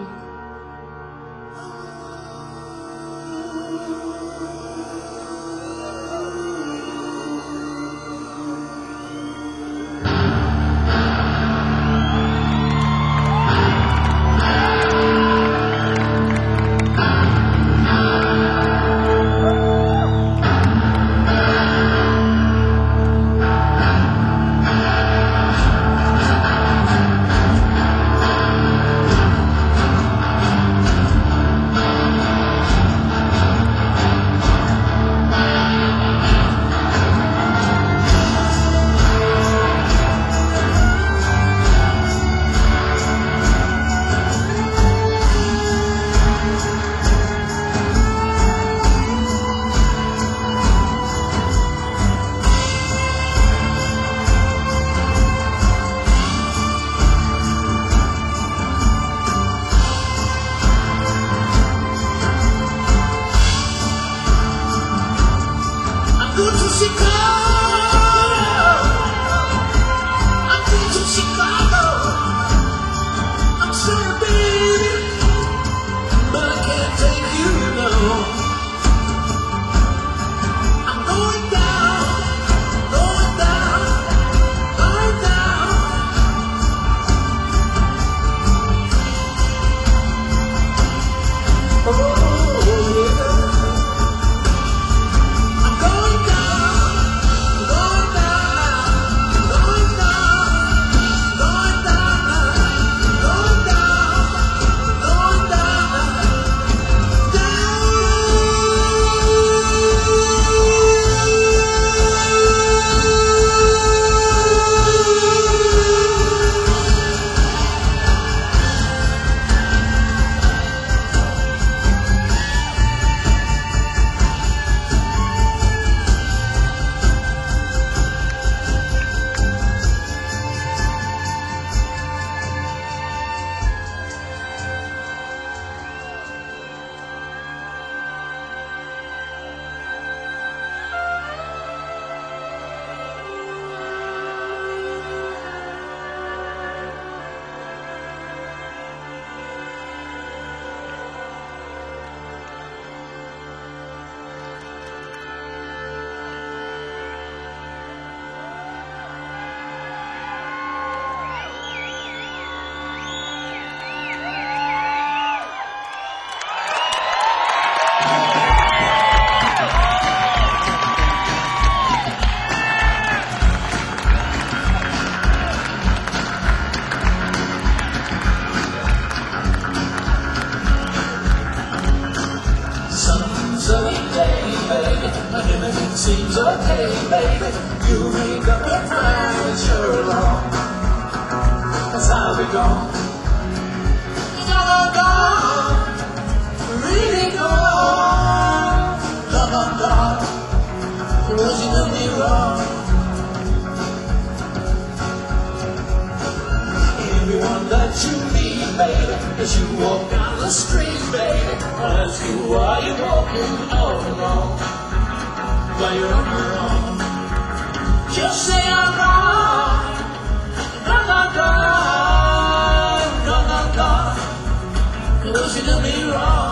A: seems okay, baby. You make up your mind and you're alone. That's how we go. Gone, gone, really gone. Gone, gone, cause you done me wrong. Everyone that you meet, baby, as you walk down the street, baby, ask you why you walking all alone. Why you're on your own. Just say I'm wrong. Gone, gone, gone. Gone, gone, gone. Cause you did me wrong.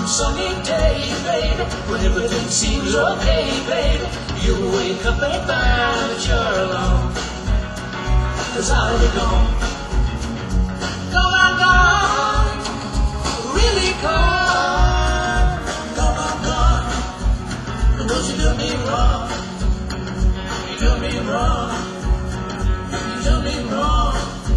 A: sunny day, baby, when everything seems okay, baby, you wake up and find that you're alone. 'Cause I'll be gone, gone, really gone, gone. Don't you do me wrong, you do me wrong, you do me wrong.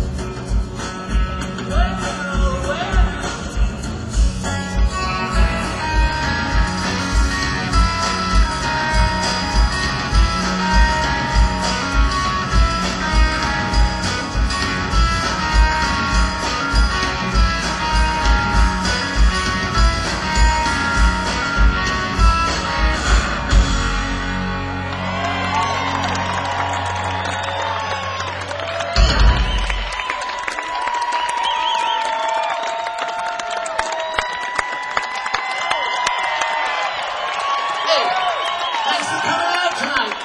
A: Thanks for coming out tonight.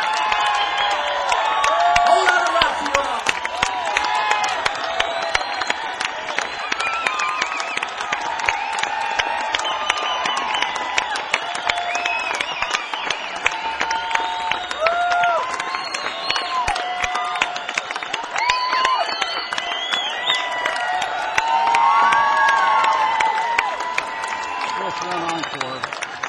A: Whole lot of love for you all.
D: Just one encore.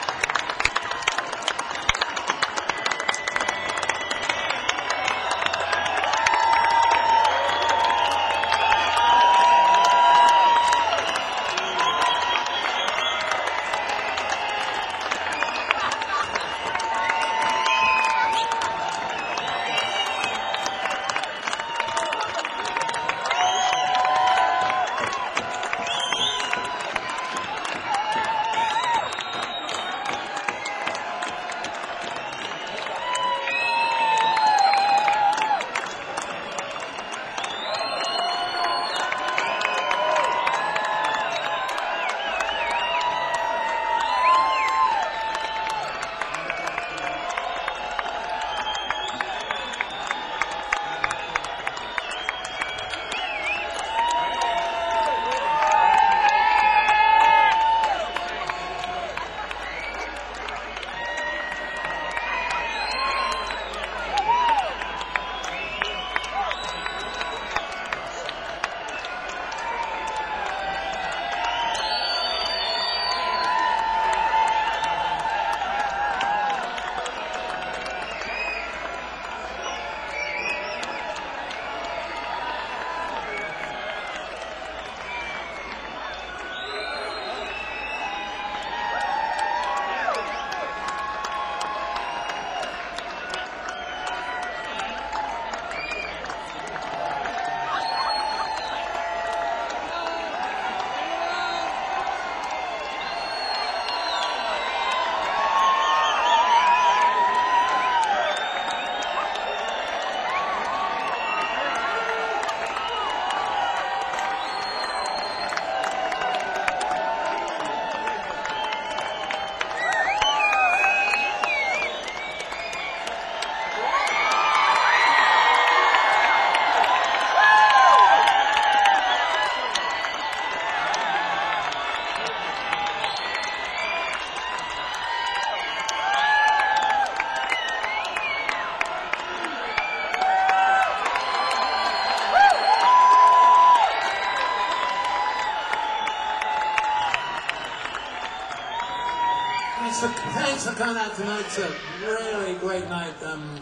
A: Thanks for coming out tonight. It's a really great night.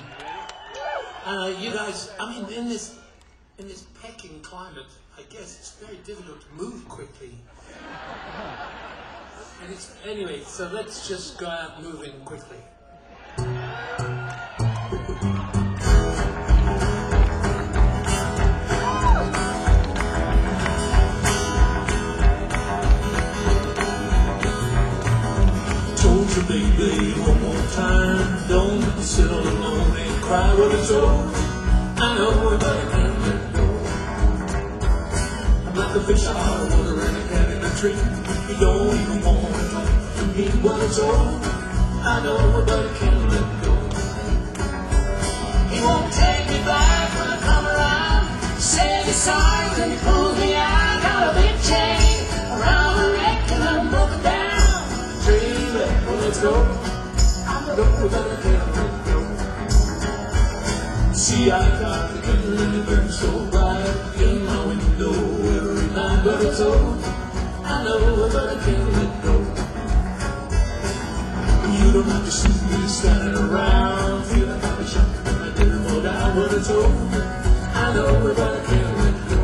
A: You guys, I mean, in this pecking climate, I guess it's very difficult to move quickly. And anyway, so let's just go out moving quickly. Told you, baby, one more time, don't sit all alone and cry when it's over. I know but I can't let go. I'm like a fish out of water and a cat in a tree. You don't even want to talk to me when it's over. I know but I can't let go. He won't take me back when I come around. Say he's sorry when he pulls me out. Got a big chain around my neck and I'm broken down. it's go. I know that I can't let go. See, I got the candle and it burns so bright in my window every night, but it's over. I know that I can't let go. You don't have to see me standing around feeling like a shock when I didn't fall down, but it's over. I know that I can't let go.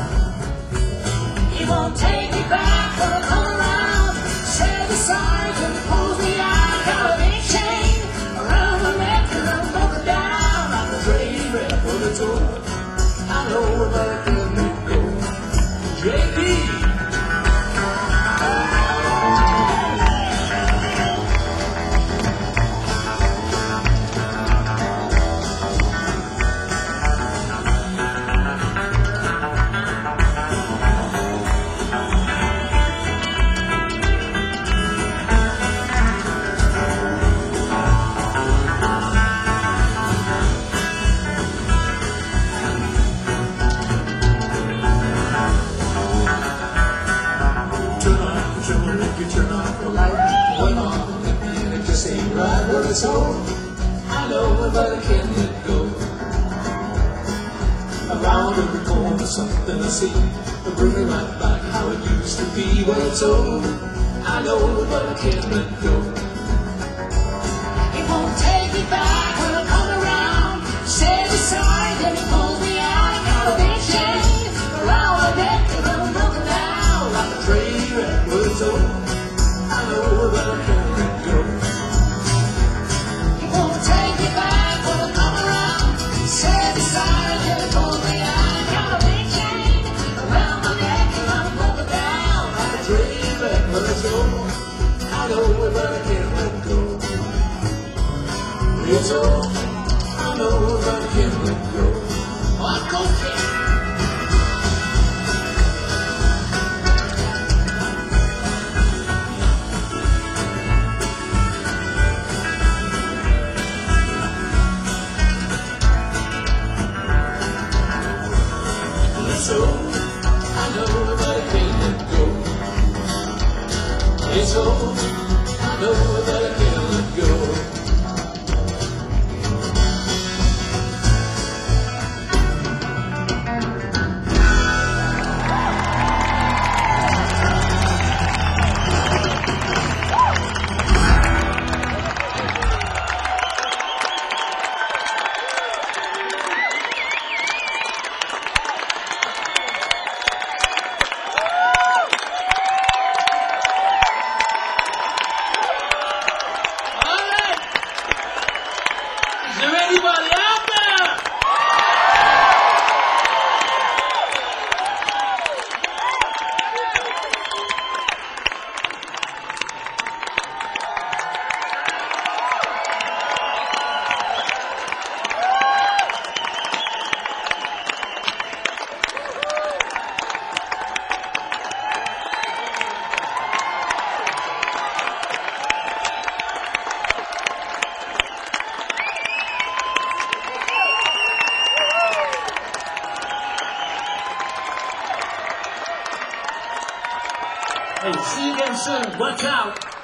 C: He won't take me back when I come around. Said the sergeant pulls me out. Got a big chain around my neck and I'm broken down. I'm afraid that
A: But it's over. I know that I can't let go. JP. Turn off the light, went on, and it just ain't right, but it's over. I know that I can't let go. Around every corner, something I see, to bring me right back how it used to be, but it's over. I know that I can't let go.
C: he won't take me back when I come around. Said the sergeant pulls me out. Got a big chain around my neck and I'm broken down. I'm
A: A train wreck, but it's over. I know that I can't let go.
C: He won't take me back when I come around. Said the sergeant pulls me out. Got a big chain around my neck and I'm broken down.
A: A train wreck, but it's over. I know that I can't let go. It's over. I know that I can't let go.
C: Uncle Ken.
A: It's over. I know that I can't let go. It's over. I know that I can't let go. Is there anybody out there? Hey, see you again soon. Watch out.